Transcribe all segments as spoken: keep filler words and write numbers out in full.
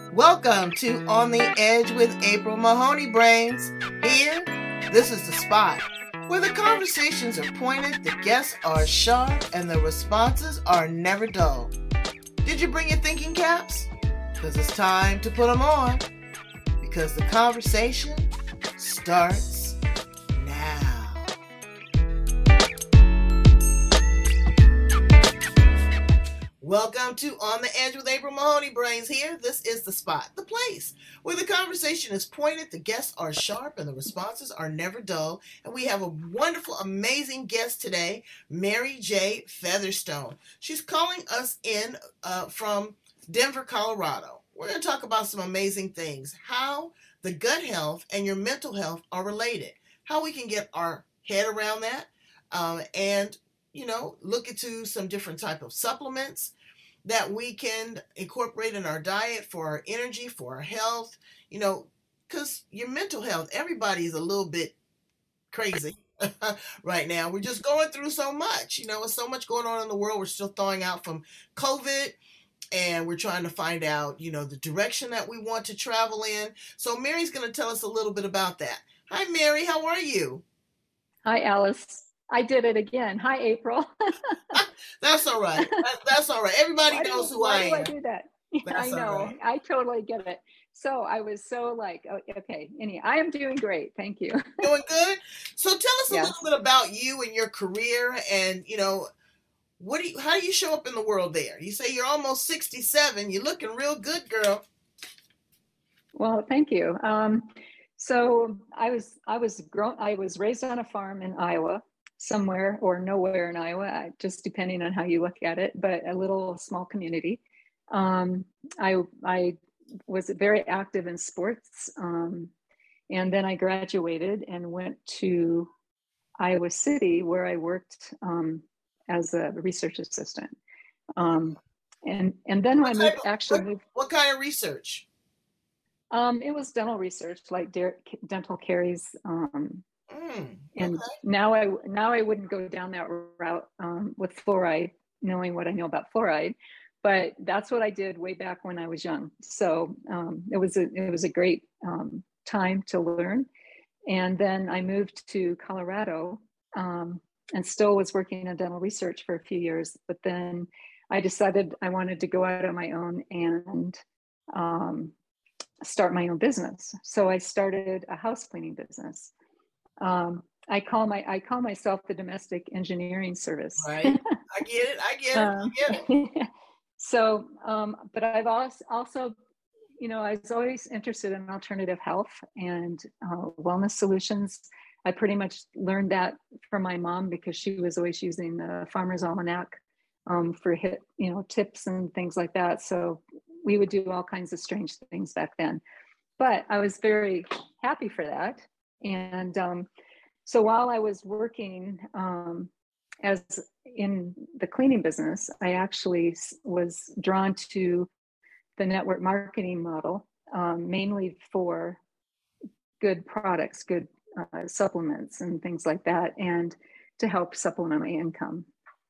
Welcome to On the Edge with April Mahoney Brains. Here, this is the spot where the conversations are pointed, the guests are sharp, and the responses are never dull. Did you bring your thinking caps? Because it's time to put them on. Because the conversation starts now. Welcome to On the Edge with April Mahoney Brains. Here, this is the spot, the place where the conversation is pointed, the guests are sharp, and the responses are never dull. And we have a wonderful, amazing guest today, Mary J. Featherstone. She's calling us in uh, from Denver, Colorado. We're going to talk about some amazing things, how the gut health and your mental health are related, how we can get our head around that, um, and you know, look into some different type of supplements that we can incorporate in our diet for our energy, for our health, you know, because your mental health, everybody's a little bit crazy right now. We're just going through so much, you know, with so much going on in the world. We're still thawing out from COVID, and we're trying to find out, you know, the direction that we want to travel in. So Mary's going to tell us a little bit about that. Hi, Mary. How are you? Hi, Alice. I did it again. Hi, April. That's all right. That, that's all right. Everybody why knows do, who why I am. Why do I do that? That's I know. Right. I totally get it. So I was so like, oh, okay. Anyway, I am doing great. Thank you. Doing good. So tell us a yes. little bit about you and your career, and you know, what do you? How do you show up in the world there? You say you're almost sixty-seven. You're looking real good, girl. Well, thank you. Um, so I was I was grown. I was raised on a farm in Iowa. Somewhere or nowhere in Iowa, just depending on how you look at it, but a little small community. Um, I, I was very active in sports. Um, and then I graduated and went to Iowa City, where I worked um, as a research assistant. Um, and, and then when I moved, of, actually what, moved. What kind of research? Um, it was dental research, like de- dental caries, um, Mm, and okay. now I now I wouldn't go down that route um, with fluoride, knowing what I know about fluoride, but that's what I did way back when I was young. So um, it was a it was a great um, time to learn, and then I moved to Colorado um, and still was working in dental research for a few years. But then I decided I wanted to go out on my own and um, start my own business. So I started a house cleaning business. Um, I call my I call myself the domestic engineering service. Right. I get it. I get it. um, I get it. so, um, but I've also, also, you know, I was always interested in alternative health and uh, wellness solutions. I pretty much learned that from my mom because she was always using the Farmer's Almanac um, for hit, you know, tips and things like that. So we would do all kinds of strange things back then. But I was very happy for that. And um, so while I was working um, as in the cleaning business, I actually was drawn to the network marketing model, um, mainly for good products, good uh, supplements and things like that, and to help supplement my income.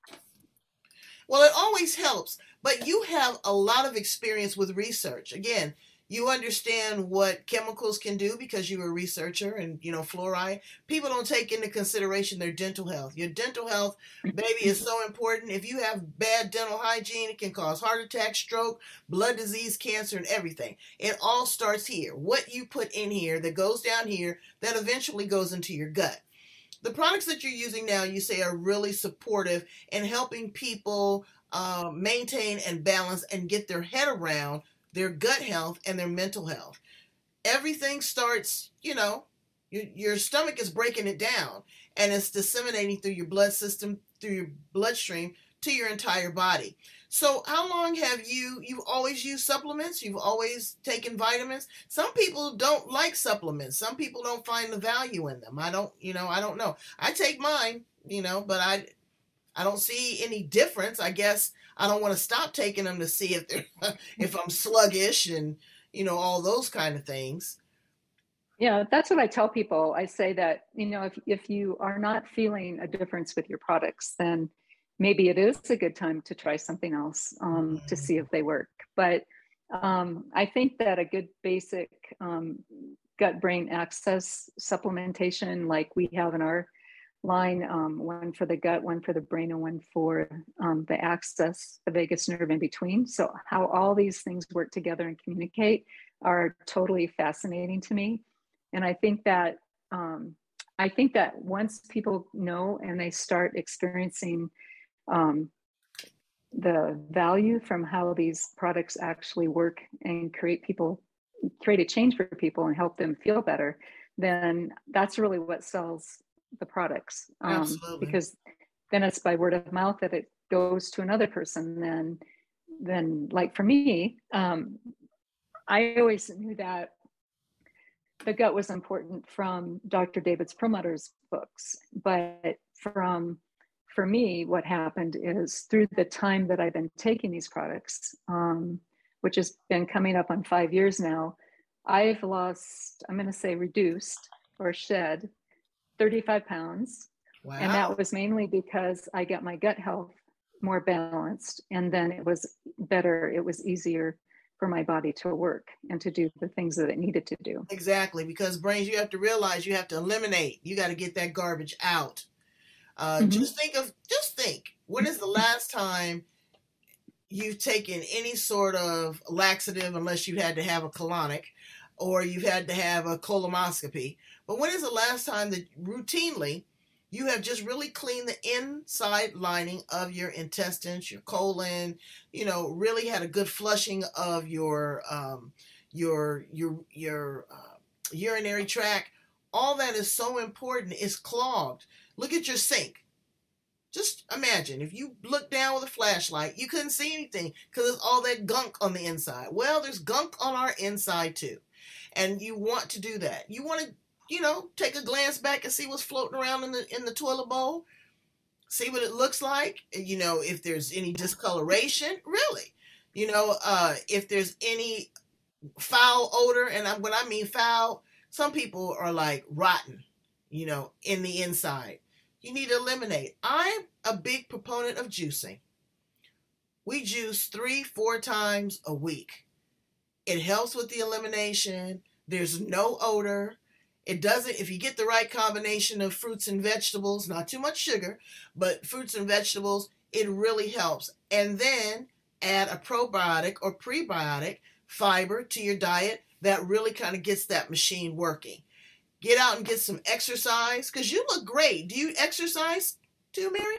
Well, it always helps, but you have a lot of experience with research. Again, you understand what chemicals can do because you're a researcher, and you know, fluoride. People don't take into consideration their dental health. Your dental health, baby, is so important. If you have bad dental hygiene, it can cause heart attack, stroke, blood disease, cancer, and everything. It all starts here. What you put in here that goes down here that eventually goes into your gut. The products that you're using now, you say, are really supportive in helping people uh, maintain and balance and get their head around their gut health and their mental health. Everything starts, you know, your, your stomach is breaking it down, and it's disseminating through your blood system, through your bloodstream to your entire body. So how long have you, you've always used supplements? You've always taken vitamins? Some people don't like supplements. Some people don't find the value in them. I don't, you know, I don't know. I take mine, you know, but I, I don't see any difference. I guess I don't want to stop taking them to see if they're, if I'm sluggish and, you know, all those kind of things. Yeah, that's what I tell people. I say that, you know, if, if you are not feeling a difference with your products, then maybe it is a good time to try something else um, to see if they work. But Um, I think that a good basic um, gut-brain access supplementation, like we have in our line, um, one for the gut, one for the brain, and one for um, the axis, the vagus nerve in between. So how all these things work together and communicate are totally fascinating to me. And I think that um, I think that once people know and they start experiencing um, the value from how these products actually work and create people, create a change for people and help them feel better, then that's really what sells the products. Um, Absolutely. because then it's by word of mouth that it goes to another person. Then, then like for me, um, I always knew that the gut was important from Doctor David Perlmutter's books, but from for me, what happened is through the time that I've been taking these products, um, which has been coming up on five years now, I've lost, I'm going to say reduced or shed thirty-five pounds. Wow. And that was mainly because I got my gut health more balanced. And then it was better, it was easier for my body to work and to do the things that it needed to do. Exactly, because brains, you have to realize you have to eliminate. You got to get that garbage out. Uh, mm-hmm. Just think of, just think, when is the last time you've taken any sort of laxative, unless you had to have a colonic or you've had to have a coloscopy. But when is the last time that routinely you have just really cleaned the inside lining of your intestines, your colon, you know, really had a good flushing of your, um, your, your, your uh, urinary tract? All that is so important. It's clogged. Look at your sink. Just imagine if you look down with a flashlight, you couldn't see anything because there's all that gunk on the inside. Well, there's gunk on our inside too. And you want to do that. You want to, you know, take a glance back and see what's floating around in the in the toilet bowl. See what it looks like. You know, if there's any discoloration, really. You know, uh, if there's any foul odor, and when I mean foul, some people are like rotten, you know, in the inside. You need to eliminate. I'm a big proponent of juicing. We juice three, four times a week. It helps with the elimination. There's no odor. It doesn't, if you get the right combination of fruits and vegetables, not too much sugar, but fruits and vegetables, it really helps. And then add a probiotic or prebiotic fiber to your diet that really kind of gets that machine working. Get out and get some exercise because you look great. Do you exercise too, Mary?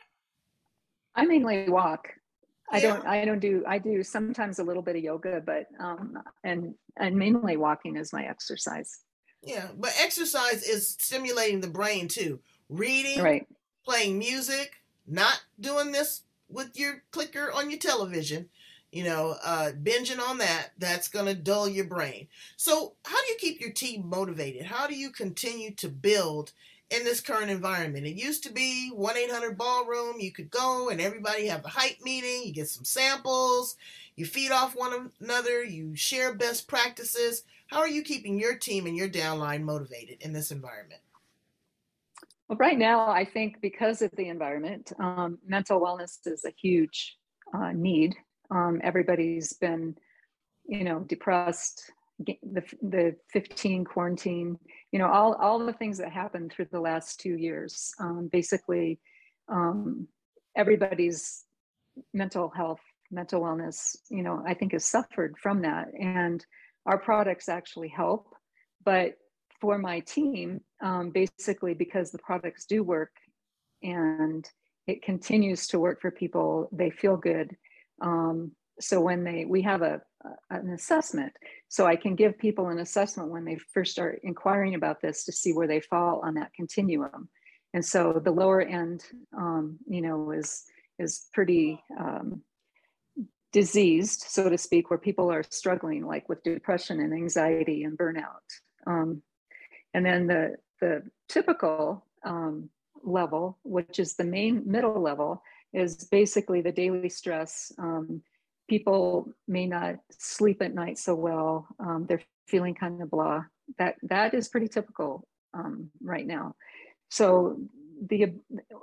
I mainly walk. Yeah. I don't. I don't do. I do sometimes a little bit of yoga, but um, and and mainly walking is my exercise. Yeah, but exercise is stimulating the brain too. Reading, right. Playing music, not doing this with your clicker on your television. You know, uh, binging on that, that's going to dull your brain. So how do you keep your team motivated? How do you continue to build in this current environment? It used to be one eight hundred ballroom. You could go and everybody have a hype meeting. You get some samples. You feed off one another. You share best practices. How are you keeping your team and your downline motivated in this environment? Well, right now, I think because of the environment, um, mental wellness is a huge uh, need. Um, everybody's been, you know, depressed, the the fifteen quarantine, you know, all, all the things that happened through the last two years. Um, basically, um, everybody's mental health, mental wellness, you know, I think has suffered from that. And our products actually help. But for my team, um, basically because the products do work and it continues to work for people, they feel good. Um, so when they, we have a, a, an assessment, so I can give people an assessment when they first start inquiring about this to see where they fall on that continuum. And so the lower end, um, you know, is, is pretty um, diseased, so to speak, where people are struggling like with depression and anxiety and burnout. Um, and then the, the typical um, level, which is the main middle level, is basically the daily stress. Um, people may not sleep at night so well. Um, they're feeling kind of blah. That that is pretty typical um, right now. So the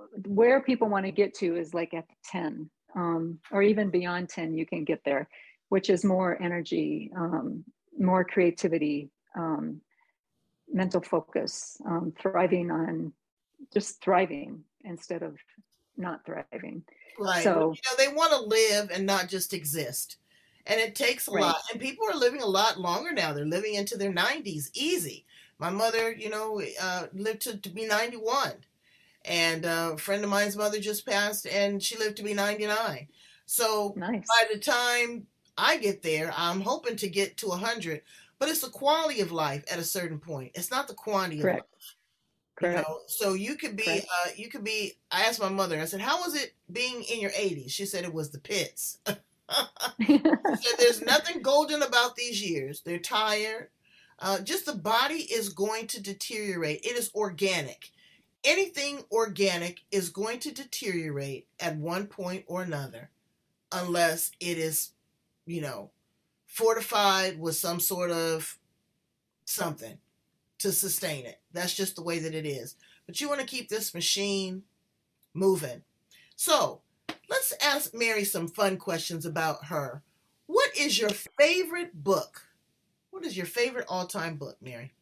where people want to get to is like at ten, um, or even beyond ten, you can get there, which is more energy, um, more creativity, um, mental focus, um, thriving on just thriving instead of not thriving. Right. Well, So, you know, they want to live and not just exist. And it takes a right. lot. And people are living a lot longer now. They're living into their nineties easy. My mother, you know, uh, lived to, to be ninety-one. And uh, a friend of mine's mother just passed and she lived to be ninety-nine. So Nice. by the time I get there, I'm hoping to get to one hundred. But it's the quality of life at a certain point. It's not the quantity of life. Correct. You Correct. know, so you could be, Correct. uh, you could be. I asked my mother. I said, "How was it being in your eighties?" She said it was the pits. She said, "There's nothing golden about these years. They're tired. Uh, just the body is going to deteriorate. It is organic. Anything organic is going to deteriorate at one point or another, unless it is, you know, fortified with some sort of something to sustain it. That's just the way that it is. But you want to keep this machine moving. So let's ask Mary some fun questions about her. What is your favorite book? What is your favorite all-time book, Mary?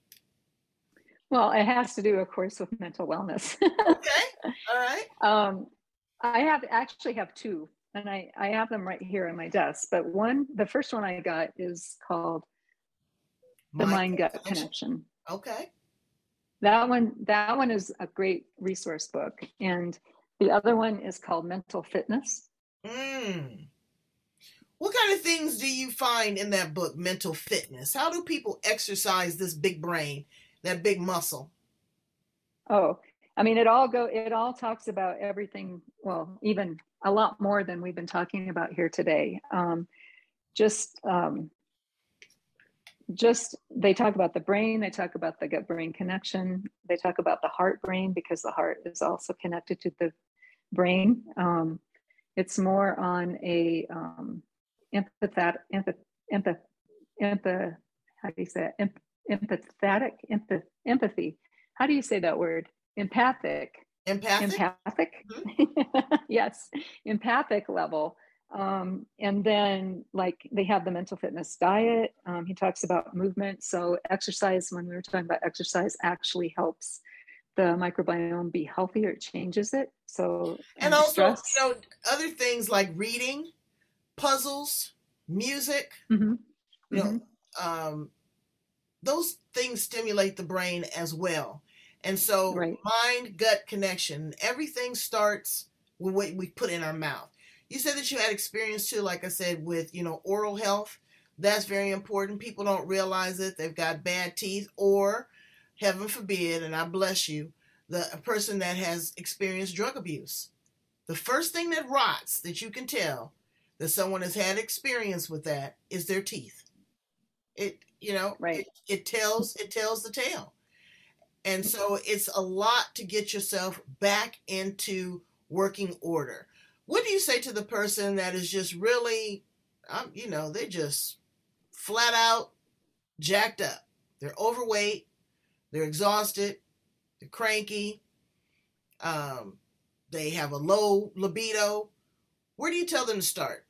Well, it has to do, of course, with mental wellness. Okay. All right. Um, I have actually have two, and I, I have them right here on my desk. But one, the first one I got is called The Mind Gut Connection. Okay. That one, that one is a great resource book. And the other one is called Mental Fitness. Mm. What kind of things do you find in that book, Mental Fitness? How do people exercise this big brain, that big muscle? Oh, I mean, it all go, it all talks about everything. Well, even a lot more than we've been talking about here today. Um, just, um, just, they talk about the brain, they talk about the gut brain connection. They talk about the heart brain, because the heart is also connected to the brain. Um, it's more on a, um, empathetic, empath, empath, empath, how do you say it? Em, empathetic, empath, empathy. How do you say that word? Empathic. Empathic? Empathic. Mm-hmm. Yes. Empathic level. Um, and then like they have the mental fitness diet. Um, he talks about movement. So exercise, when we were talking about exercise, actually helps the microbiome be healthier. It changes it. So, and also, stress. you know, other things like reading, puzzles, music, mm-hmm. you know, mm-hmm. um, those things stimulate the brain as well. And so right. mind gut connection, everything starts with what we put in our mouth. You said that you had experience too, like I said, with, you know, oral health. That's very important. People don't realize it. They've got bad teeth, or heaven forbid, and I bless you, the a person that has experienced drug abuse. The first thing that rots that you can tell that someone has had experience with that is their teeth. It, you know, right. it, it tells, it tells the tale. And so it's a lot to get yourself back into working order. What do you say to the person that is just really, um, you know, they're just flat out jacked up. They're overweight. They're exhausted. They're cranky. Um, they have a low libido. Where do you tell them to start?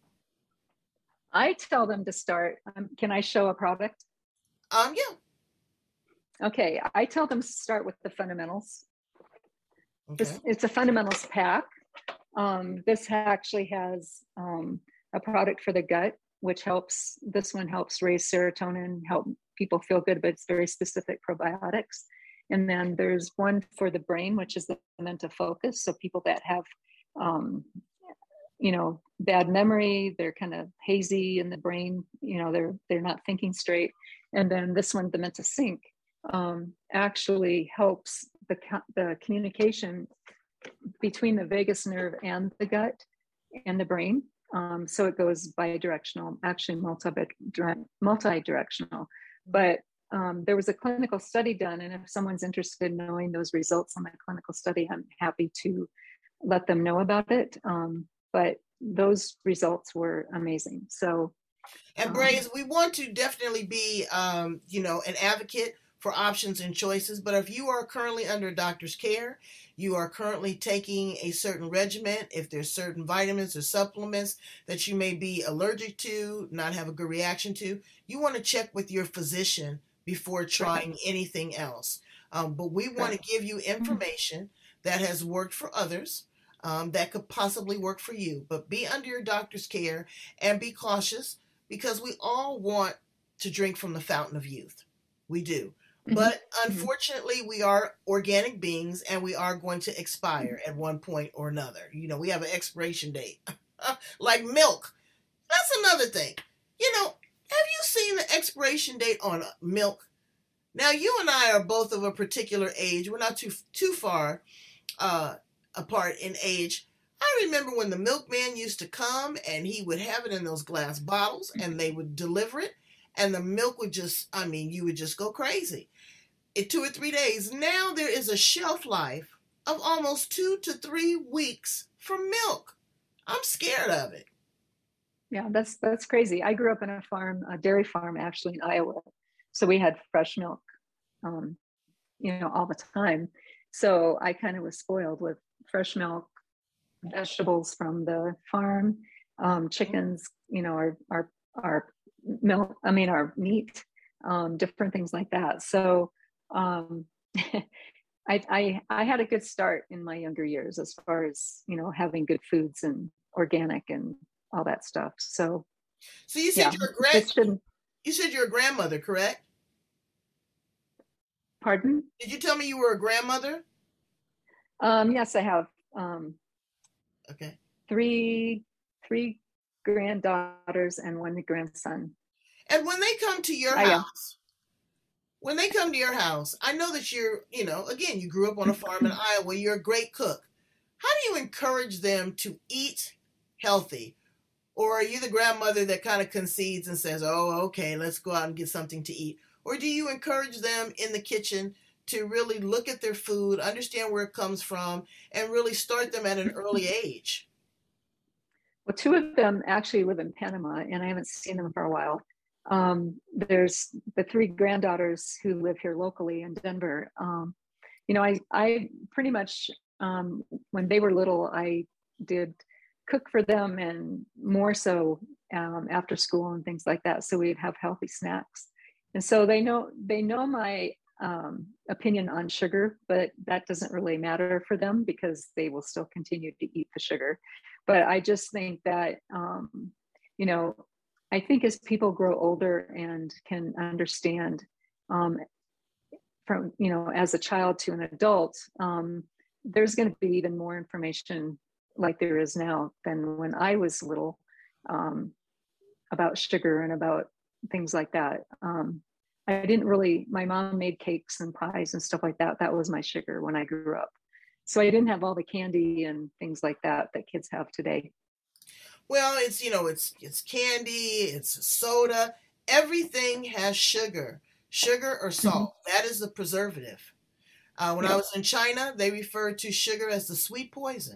I tell them to start. Um, can I show a product? Um, yeah. Okay. I tell them to start with the fundamentals. Okay. This, it's a fundamentals pack. Um, this actually has um, a product for the gut, which helps, this one helps raise serotonin, help people feel good, but it's very specific probiotics. And then there's one for the brain, which is the mental focus. So people that have, um, you know, bad memory, they're kind of hazy in the brain, you know, they're, they're not thinking straight. And then this one, the mental sync, um, actually helps the, the communication between the vagus nerve and the gut and the brain. Um, so it goes bi-directional, actually multi, multi-directional. But um, there was a clinical study done, and if someone's interested in knowing those results on the clinical study, I'm happy to let them know about it. Um, but those results were amazing. So, and Braze, um, we want to definitely be, um, you know, an advocate for options and choices. But if you are currently under a doctor's care, you are currently taking a certain regimen, if there's certain vitamins or supplements that you may be allergic to, not have a good reaction to, you want to check with your physician before trying anything else. Um, but we want to give you information that has worked for others, um, that could possibly work for you. But be under your doctor's care and be cautious, because we all want to drink from the fountain of youth. We do. Mm-hmm. But unfortunately, we are organic beings, and we are going to expire at one point or another. You know, we have an expiration date, like milk. That's another thing. You know, have you seen the expiration date on milk? Now, you and I are both of a particular age. We're not too too far uh, apart in age. I remember when the milkman used to come, and he would have it in those glass bottles, and they would deliver it, and the milk would just, I mean, you would just go crazy. In two or three days. Now there is a shelf life of almost two to three weeks for milk. I'm scared of it. Yeah, that's that's crazy. I grew up in a farm, a dairy farm, actually in Iowa. So we had fresh milk, um, you know, all the time. So I kind of was spoiled with fresh milk, vegetables from the farm, um, chickens, you know, our our our milk. I mean, our meat, um, different things like that. So um, I, I I had a good start in my younger years as far as, you know, having good foods and organic and all that stuff. So, so you said yeah, you're a grand, you said you're a grandmother, correct? Pardon? Did you tell me you were a grandmother? Um, yes, I have. Um, okay. Three three granddaughters and one grandson. And when they come to your I house, am. when they come to your house, I know that you're, you know, again, you grew up on a farm in Iowa. You're a great cook. How do you encourage them to eat healthy? Or are you the grandmother that kind of concedes and says, oh, okay, let's go out and get something to eat? Or do you encourage them in the kitchen to really look at their food, understand where it comes from, and really start them at an early age? Well, two of them actually live in Panama, and I haven't seen them for a while. Um, there's the three granddaughters who live here locally in Denver. Um, you know, I, I pretty much, um, when they were little, I did cook for them, and more so um, after school and things like that. So we'd have healthy snacks. And so they know, they know my um, opinion on sugar, but that doesn't really matter for them because they will still continue to eat the sugar. But I just think that, um, you know, I think as people grow older and can understand um, from, you know, as a child to an adult, um, there's going to be even more information like there is now than when I was little, um, about sugar and about things like that. Um, I didn't really, my mom made cakes and pies and stuff like that. That was my sugar when I grew up. So I didn't have all the candy and things like that that kids have today. Well, it's, you know, it's it's candy, it's soda. Everything has sugar, sugar or salt. Mm-hmm. That is the preservative. Uh, when yep. I was in China, they referred to sugar as the sweet poison.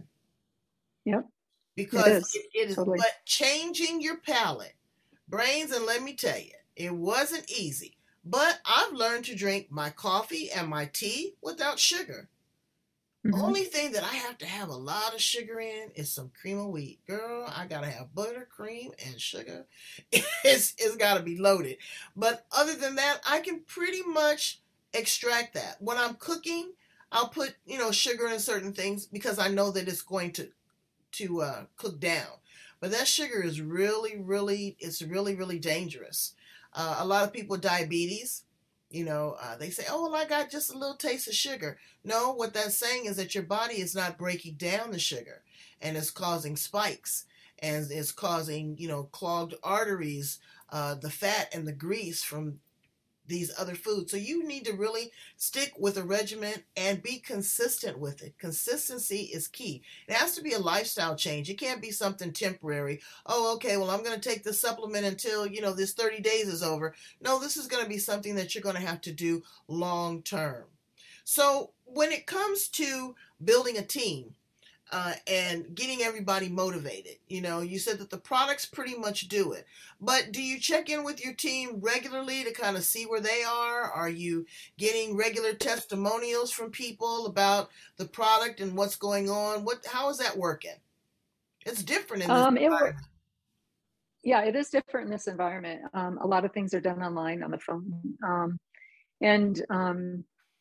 Yep. Because it is, it, it is totally. But changing your palate, brains, and let me tell you, it wasn't easy. But I've learned to drink my coffee and my tea without sugar. Mm-hmm. Only thing that I have to have a lot of sugar in is some cream of wheat. Girl, I gotta have butter, cream, and sugar. It's it's gotta be loaded. But other than that, I can pretty much extract that. When I'm cooking, I'll put, you know, sugar in certain things because I know that it's going to to uh, cook down. But that sugar is really, really, it's really, really dangerous. Uh, a lot of people with diabetes, you know, uh, they say, oh, well, I got just a little taste of sugar. No, what that's saying is that your body is not breaking down the sugar, and it's causing spikes, and it's causing, you know, clogged arteries, uh, the fat and the grease from these other foods. So you need to really stick with a regimen and be consistent with it. Consistency is key. It has to be a lifestyle change. It can't be something temporary. Oh, okay, well, I'm going to take this supplement until, you know, this thirty days is over. No, this is going to be something that you're going to have to do long term. So when it comes to building a team, uh, and getting everybody motivated. You know, you said that the products pretty much do it, but do you check in with your team regularly to kind of see where they are? Are you getting regular testimonials from people about the product and what's going on? What, how is that working? It's different in this Um, it were, environment. yeah, it is different in this environment. Um, a lot of things are done online on the phone. Um, and um,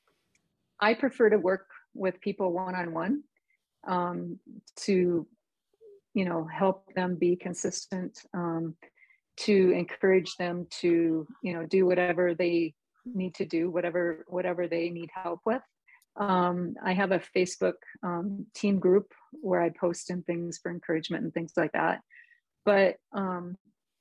I prefer to work with people one-on-one um, to, you know, help them be consistent, um, to encourage them to, you know, do whatever they need to do, whatever, whatever they need help with. Um, I have a Facebook um, team group where I post in things for encouragement and things like that. But um,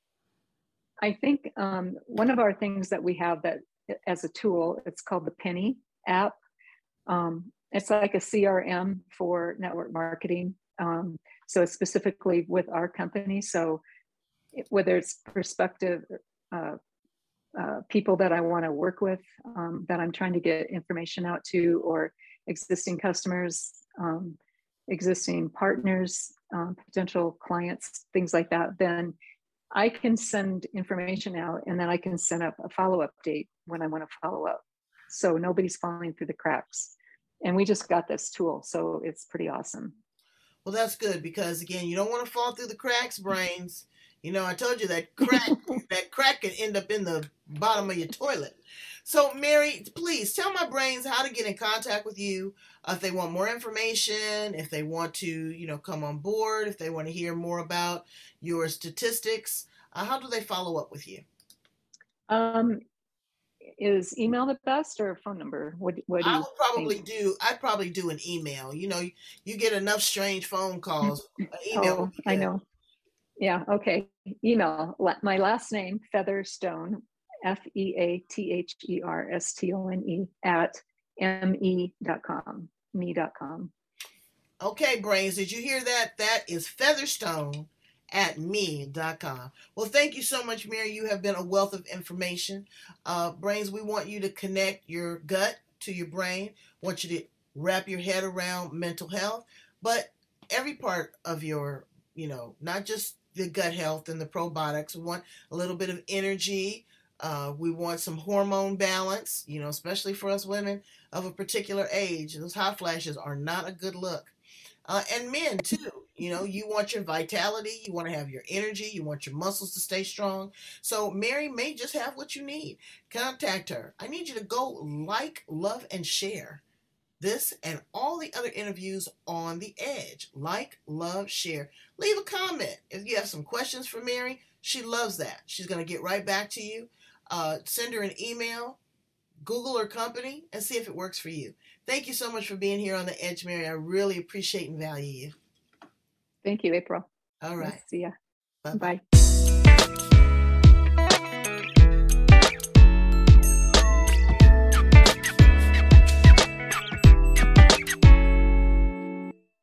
I think um, one of our things that we have that as a tool, it's called the Penny app. Um, it's like a C R M for network marketing. Um, so it's specifically with our company. So whether it's prospective uh, uh, people that I want to work with, um, that I'm trying to get information out to, or existing customers, um, existing partners, um, potential clients, things like that, then I can send information out, and then I can send up a follow-up date when I want to follow up. So nobody's falling through the cracks. And we just got this tool, so it's pretty awesome. Well, that's good because again, you don't want to fall through the cracks, brains. You know, I told you that crack, that crack can end up in the bottom of your toilet. So, Mary, please tell my brains how to get in contact with you uh, if they want more information, if they want to, you know, come on board, if they want to hear more about your statistics. Uh, how do they follow up with you? Um, is email the best or phone number? What, what do I you would probably think? do. I'd probably do an email. You know, you, you get enough strange phone calls. An email Oh, would be I good. know. Yeah, okay. Email, my last name, Featherstone, F E A T H E R S T O N E, at M E dot com, me dot com. Okay, brains, did you hear that? That is Featherstone at me dot com. Well, thank you so much, Mary. You have been a wealth of information. Uh, brains, we want you to connect your gut to your brain. We want you to wrap your head around mental health, but every part of your, you know, not just the gut health and the probiotics. We want a little bit of energy. Uh, we want some hormone balance, you know, especially for us women of a particular age. Those hot flashes are not a good look. Uh, and men too. You know, you want your vitality, you want to have your energy, you want your muscles to stay strong. So Mary may just have what you need. Contact her. I need you to go like, love, and share this and all the other interviews on The Edge. Like, love, share. Leave a comment. If you have some questions for Mary, she loves that. She's going to get right back to you. Uh, send her an email. Google her company and see if it works for you. Thank you so much for being here on The Edge, Mary. I really appreciate and value you. Thank you, April. All right. Nice to see ya. Bye-bye. Bye.